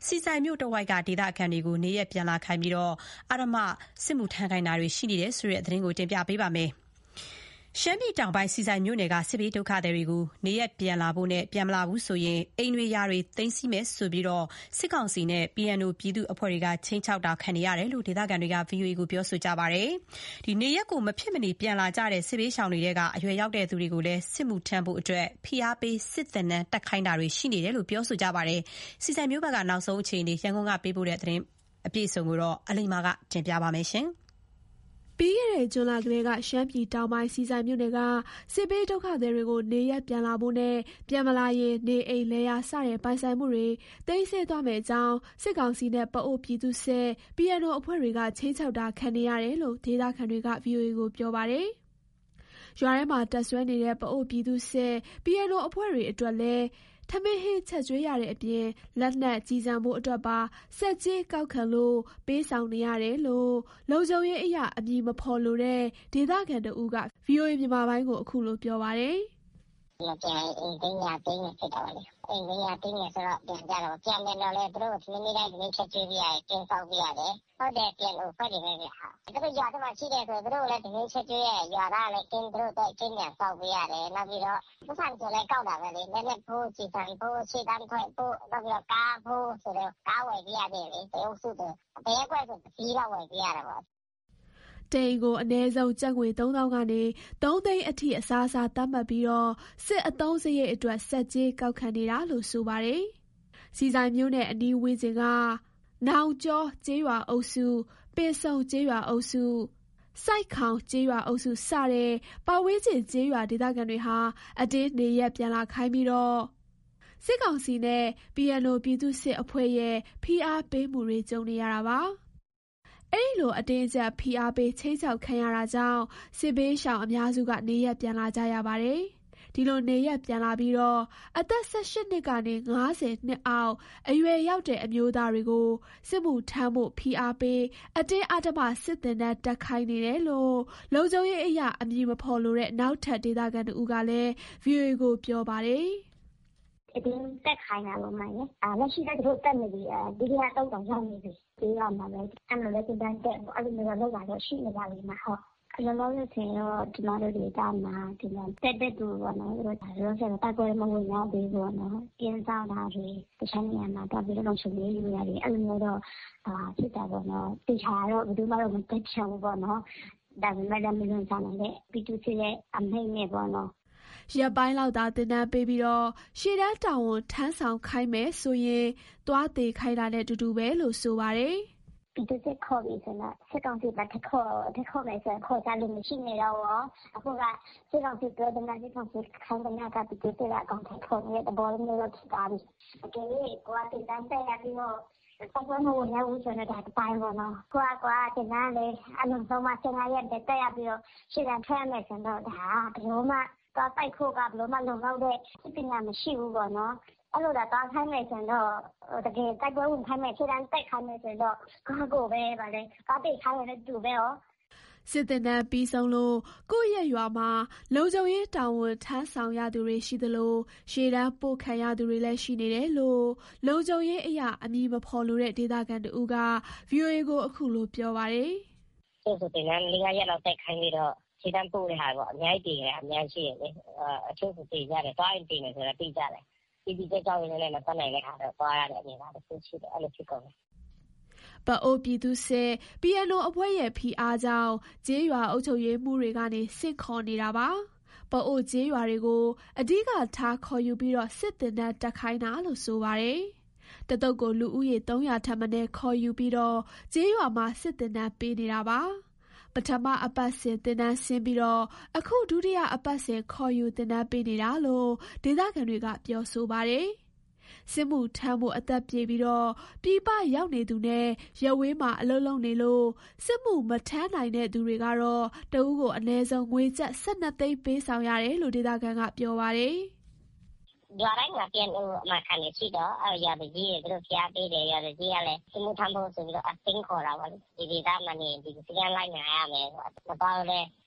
စီဆိုင်မြို့တဝိုက်ကဒေသခံတွေကိုနေရပ်ပြန်လာခိုင်းပြီးအဓမ္မစစ်မှုထမ်းခိုင်းတာတွေရှိနေတယ်ဆိုတဲ့သတင်းကိုတင်ပြပေးပါမယ်။ ရှမ်းပြည်တောင်ပိုင်းဆီဆိုင်မြို့နယ်ကစစ်ဘေးဒုက္ခသည်တွေကိုနေရပ်ပြန်လာဖို့နဲ့ပြန်မလာဘူးဆိုရင်အိမ်တွေယာတွေသိမ်းဆည်းမယ်ဆိုပြီးစစ်ကောင်စီနဲ့ PNO ပြည်သူ့အဖွဲ့တွေကခြိမ်းခြောက်တာခံနေရတယ်လို့ဒေသခံတွေက VOA ကိုပြောဆိုကြပါတယ်။ နေရပ်ကိုမဖြစ်မနေပြန်လာကြတဲ့စစ်ဘေးရှောင်တွေထဲကအရွယ်ရောက်တဲ့သူတွေကိုလည်းစစ်မှုထမ်းဖို့ဖိအားပေးစစ်သင်တန်းတက်ခိုင်းတာတွေရှိနေတယ်လို့ပြောဆိုကြပါတယ်။ ဆီဆိုင်မြို့ဘက်ကနောက်ဆုံးအခြေအနေရန်ကုန်ကပေးပို့တဲ့သတင်းအပြည့်အစုံကိုအလိမ္မာကတင်ပြပါမယ်။ပြီးခဲ့တဲ့ဇွန်လကတည်းကရှမ်းပြည်တောင်ပိုင်းဆီဆိုင်မြို့နယ်ကစစ်ဘေးဒုက္ခသည်တွေကိုနေရပ်ပြန်လာဖို့နဲ့ပြန်မလာရင်နေအိမ်လယ်ယာစတဲ့ပိုင်ဆိုင်မှုတွေသိမ်းဆည်းသွားမယ့်အကြောင်းစစ်ကောင်စီနဲ့ပအိုဝ်းပြည်သူ့စစ် PNO အဖွဲ့တွေကခြိမ်းခြောက်တာခံနေရတယ်လို့ဒေသခံတွေက VOA ကိုပြောပါတယ်။ ရွာထဲမှာတပ်စွဲနေတဲ့ပအိုဝ်းပြည်သူ့စစ် PNO အဖွဲ့တွေအတွက်လည်းထမင်းဟင်းချက်ကျွေးရတဲ့အပြင်လက်နက်ကျည်ဆံဖို့အတွက်ပါဆက်ကြေးကောက်ခံလို့ပေးဆောင်နေရတယ်လို့လုံခြုံရေးအရအမည်မဖော်လိုတဲ့ဒေသခံတဦးက VOA မြန်မာပိုင်းကိုအခုလိုပြောပါတယ်။ "မပြန်ရင်အိမ်သိမ်းယာသိမ်းမယ်ဖြစ်တာပေါ့လေ။အိမ်သိမ်းယာသိမ်းမယ်ဆိုတော့ပြန်ကြတာပေါ့။ပြန်ပြန်တော့လည်းသူတို့ကိုနေ့တိုင်းထမင်းချက်ကျွေးပေးရတယ်။ကင်းစောင့်ပေးရတယ်။ဟုတ်တယ် PNO အဖွဲ့တွေပဲဗျ။သူတို့ရွာထဲမှာရှိတယ်ဆိုသူတို့ကိုလည်းထမင်းချက်ကျွေးရတယ်။ရွာသားကလည်းသူတို့အတွက်ကင်းပြန်စောင့်ပေးရတယ်။နောက်ပြီးတော့ပိုက်ဆံဆိုလည်းကောက်တာပဲလေ။လက်နက်ဖိုးကျည်ဆံဖိုးရှေ့တန်းထွက်ဖို့နောက်ပြီးတော့ကားဖိုးဆိုတော့ကားဝယ်ပေးရတယ်လေ။တအုပ်စုဆိုတရပ်ကွက်ဆိုတစ်စီးလောက်ဝယ်ပေးရတာပေါ့။တအိမ်ကိုအနည်းဆုံးကျပ်ငွေ3000ကနေ3သိန်းအထိအစားအစာသတ်မှတ်ပြီးစစ်အသုံးစရိတ်အတွက်ဆက်ကြေးကောက်ခံနေတာလို့ဆိုပါတယ်။ဆီဆိုင်မြို့နဲ့အနီးဝန်းကျင်ကနောင်ကျောကျေးရွာအုပ်စုပင်စုံကျေးရွာအုပ်စုဆိုက်ခေါင်ကျေးရွာအုပ်စုစတဲ့ပတ်ဝန်းကျင်ကျေးရွာဒေသခံတွေဟာအတင်းနေရပ်ပြန်လာခိုင်းပြီးစစ်ကောင်စီနဲ့ PNO ပြည်သူ့စစ်အဖွဲ့ရဲ့ဖိအားပေးမှုတွေကြုံနေရတာပါ။အဲဒီလိုအတင်းအကျပ်ဖိအားပေးခြိမ်းခြောက်ခံရတာကြောင့်စစ်ဘေးရှောင်အများစုကနေရပ်ပြန်လာကြရပါတယ်။ဒီလိုနေရပ်ပြန်လာပြီးအသက်18နှစ်ကနေ50နှစ်အောက်အရွယ်ရောက်တဲ့အမျိုးသားတွေကိုစစ်မှုထမ်းဖို့ဖိအားပေးအတင်းအဓမ္မစစ်သင်တန်းတက်ခိုင်းနေတယ်လို့လုံခြုံရေးအရအမည်မဖော်လိုတဲ့နောက်ထပ်ဒေသခံတဦးကလည်း VOA ကိုပြောပါတယ်။အတင်းတက်ခိုင်းတာပေါ့မရဲ့။လက်ရှိလည်းသူတို့တက်နေပြီ။ဒုတိယ3တောင်ရောက်နေပြီ။ပြေးရမှာပဲ။အဲ့လိုလည်းစစ်တမ်းတက်ပေါ့။အဲ့လိုမျိုးလောက်လာတော့ရှိနေပါလိမ့်မယ်ဟုတ်။လောလောဆယ်ဆိုရင်ကျမတို့ဒေသမှာဒီမှာတက်တဲ့သူပေါ့နော်။သူတို့လောလောဆယ်တိုက်ပွဲမဝင်ရသေးဘူးပေါ့နော်။ကင်းစောင့်တာတွေတခြားနေရာမှာတက်ပြီးတော့လုံခြုံရေးယူရတယ်။အဲ့လိုမျိုးတော့ဖြစ်တာပေါ့နော်။တေချာတော့ဘယ်သူမှတော့မတက်ချင်ဘူးပေါ့နော်။ဒါပေမဲ့လည်းမလွန်ဆန်နိုင်တဲ့ပြည်သူစစ်ရဲ့အမိန့်နဲ့ပေါ့နော်။ရက်ပိုင်းလောက်သာသင်တန်းပေးပြီးရှေ့တန်းတာဝန်ထမ်းဆောင်ခိုင်းမယ်ဆိုရင်သွားသေခိုင်းတာနဲ့တူတူပဲလို့ဆိုပါတယ်။ပြည်သူစစ်ခေါ်ပြီဆိုတော့စစ်ကောင်စီဘက်ထခေါ်မယ်ဆိုရင်ခေါ်ကြလို့မရှိနေတော့ဘူး။အခုကစစ်ကောင်စီပြောတဲ့စစ်ကောင်စီခိုင်းတဲ့ကပြည်သူစစ်ကအကောင့်ထဲခေါ်နေတဲ့သဘောမျိုးတော့ဖြစ်သွားပြီ။အကယ်၍ကိုကတင်တန်းတက်ရပြီးတော့ဆက်ပွဲမဝင်ရဘူးဆိုတော့ဒါတစ်ပိုင်းပေါ့နော်။ကိုကတင်တန်းလေအလုံးစုံမှ15ရက်တက်ရပြီးတော့ရှေ့တန်းထွက်ရမယ်ဆိုတော့ဒါဘယ်လိုမှသွားတိုက်ဖို့ကဘယ်လိုမှလုံလောက်တဲ့ပညာမရှိဘူးပေါ့နော်။အဲ့လိုသာသွားခိုင်းမယ်ဆိုရင်တော့တကယ်တိုက်ပွဲဝင်ခိုင်းမယ်ရှေ့တန်းတက်ခိုင်းမယ်ဆိုတော့ကိုပဲဗါလေကားတိတ်ခိုင်းရတဲ့သူပဲရောစစ်သင်တန်းပြီးဆုံးလို့ကိုယ့်ရဲ့ရွာမှာလုံခြုံရေးတာဝန်ထမ်းဆောင်ရသူတွေရှိသလိုရှေ့တန်းပို့ခံရသူတွေလည်းရှိနေတယ်လို့လုံခြုံရေးအရအမည်မဖော်လိုတဲ့ဒေသခံတဦးက VOA ကိုအခုလိုပြောပါတယ်။စစ်သင်တန်း4-5ရက်လောက်တက်ခိုင်းပြီးတော့ရှေ့တန်းပို့တဲ့ဟာပေါ့အများကြီးတည်တယ်အများကြီးရှိတယ်လေအချို့ဆိုတည်ကြတယ်သွားရင်တည်မယ်ဆိုတော့တည်ကြတယ်ဒီကြောက်ရင်လည်းမပတ်နိုင်တဲ့ခါတော့သွားရတဲ့အနေနဲ့တစ်ခုရှိတယ်အဲ့လိုဖြစ်ကုန်တယ်ပအိုဝ်းပြည်သူ့စစ် PNO အဖွဲ့ရဲ့ဖိအားကြောင့်ကျေးရွာအုပ်ချုပ်ရေးမှူးတွေကနေဆင့်ခေါ်နေတာပါပအိုဝ်းကျေးရွာတွေကိုအဓိကထားခေါ်ယူပြီးစစ်သင်တန်းတက်ခိုင်းတာလို့ဆိုပါတယ်တသုတ်ကိုလူဦးရေ300ထက်မနည်းခေါ်ယူပြီးကျေးရွာမှာစစ်သင်တန်းပေးနေတာပါပထမအပတ်စဉ်သင်တန်းဆင်းပြီးအခုဒုတိယအပတ်စဉ်ခေါ်ယူသင်တန်းပေးနေတာလို့ဒေသခံတွေကပြောဆိုပါတယ်စစ်မှုထမ်းဖို့အသက်ပြည့်ပြီးပြည်ပရောက်နေသူနဲ့ရပ်ဝေးမှာအလုပ်လုပ်နေလို့စစ်မှုမထမ်းနိုင်တဲ့သူတွေကတော့တဦးကိုအနည်းဆုံးငွေကျပ်12သိန်းပေးဆောင်ရတယ်လို့ဒေသခံကပြောပါတယ်ရွာတိုင်းမှာပြန်အမှခံနေရှိတော့ရွာကြီးတွေသူတို့ဖျားပေးတယ်ရွာကြီးကလည်းစစ်မှုထမ်းဖို့ဆိုပြီးတော့အသိခေါ်တာပါဒီဒေသမှာနေဒီစကန်လိုက်နိုင်ရမယ်ဆိုတော့တော့လည်း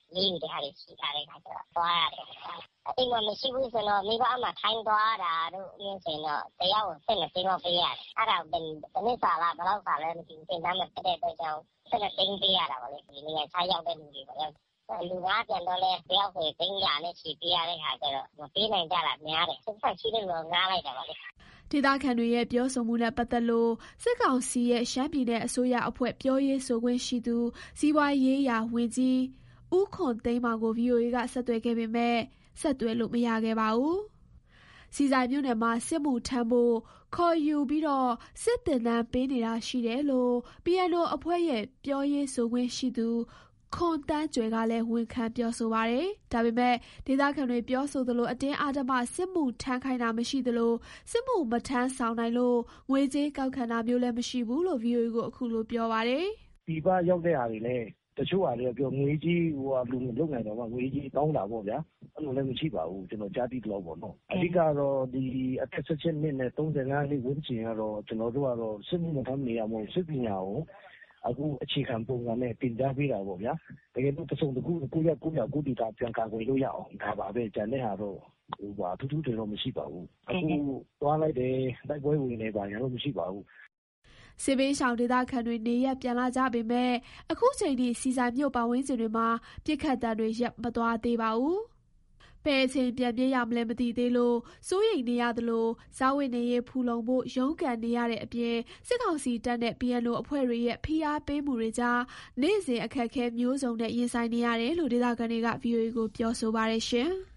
လေးယူတဲ့ဟာတွေရှိတာတဲ့ခါကျတော့သွားရတယ်အိမ်မှာမရှိဘူးဆိုတော့မိဘအမှထိုင်းသွားတာတို့အင်းဆိုတော့တရားကိုဆက်လက်သိမ်းပေးရတယ်အဲ့ဒါဘယ်နှစ်စာလားဘယ်လောက်စာလဲမသိဘူးသင်တန်းမတက်တဲ့အတွက်ကြောင့်ဆက်လက်သိမ်းပေးရတာပါလေဒီနေရာခြားရောက်တဲ့လူတွေပေါ့လူငါပြန်တော့လဲတယောက်ကိုသိန်းရနဲ့ချီပေးရတဲ့ခါကျတော့မပေးနိုင်ကြတာများတယ်ဆက်ဆက်ရှိတဲ့လူငါလိုက်တာပါလေဒေသခံတွေရဲ့ပြောဆိုမှုနဲ့ပတ်သက်လို့စစ်ကောင်စီရဲ့ရှမ်းပြည်နယ်အစိုးရအဖွဲ့ပြောရေးဆိုခွင့်ရှိသူစီးပွားရေးရာဝန်ကြီးဦးခွန်သိန်းမောင်ကို VOA ကဆက်သွယ်ခဲ့ပေမဲ့ဆက်သွယ်လို့မရခဲ့ပါဘူး။ဆီဆိုင်မြို့နယ်မှာစစ်မှုထမ်းဖို့ခေါ်ယူပြီးတော့စစ်တင်တန်းပေးနေတာရှိတယ်လို့ PNO အဖွဲ့ရဲ့ပြောရေးဆိုခွင့်ရှိသူခွန်တန်းကျွယ်ကလည်းဝန်ခံပြောဆိုပါတယ်။ဒါပေမဲ့ဒေသခံတွေပြောဆိုသလိုအတင်းအဓမ္မစစ်မှုထမ်းခိုင်းတာမရှိသလိုစစ်မှုမထမ်းဆောင်နိုင်လို့ငွေကြေးကောက်ခံတာမျိုးလည်းမရှိဘူးလို့ VOA ကိုအခုလိုပြောပါတယ်။ဒီပါရောက်တဲ့ဟာတွေလည်းတချို့ဟာတွေပြောငွေကြီးလူမလုပ်နိုင်တော့မှငွေကြီးတောင်းတာပေါ့ဗျာအဲ့လိုလည်းမရှိပါဘူးကျွန်တော်ကြားသိတော့ပေါ့နော်အဓိကတော့ဒီအသက်16နှစ်နဲ့35နှစ်ဝန်းကျင်ကတော့ကျွန်တော်တို့ကတော့စစ်မှုမထမ်းနေရမို့စစ်ပညာကိုအခုအခြေခံပုံစံနဲ့တင်ကြားပေးတာပေါ့ဗျာတကယ်လို့တစုံတစ်ခုကိုယ့်ဒေတာပြန်ကာကွယ်လို့ရအောင်ဒါပါပဲကျန်တဲ့ဟာတော့ထူးထူးတော့မရှိပါဘူးအခုသွားလိုက်တယ်တိုက်ပွဲဝင်နေပါရင်တော့မရှိပါဘူးစစ်ဘေးရှောင်ဒေသခံတွေနေရပ်ပြန်လာကြပေမဲ့အခုချိန်ထိစီဆိုင်မြို့ပတ်ဝန်းကျင်တွေမှာပြစ်ခတ်တံတွေရပ်မသွားသေးပါဘူး။ဘယ်အချိန်ပြန်ပြေးရမလဲမသိသေးလို့စိုးရိမ်နေရသလိုစားဝတ်နေရေးဖူလုံဖို့ရုန်းကန်နေရတဲ့အပြင်စစ်ကောင်စီတပ်နဲ့ PNO အဖွဲ့တွေရဲ့ဖိအားပေးမှုတွေကြားနေ့စဉ်အခက်အခဲမျိုးစုံနဲ့ရင်ဆိုင်နေရတယ်လို့ဒေသခံတွေက VOA ကိုပြောဆိုပါတယ်ရှင်။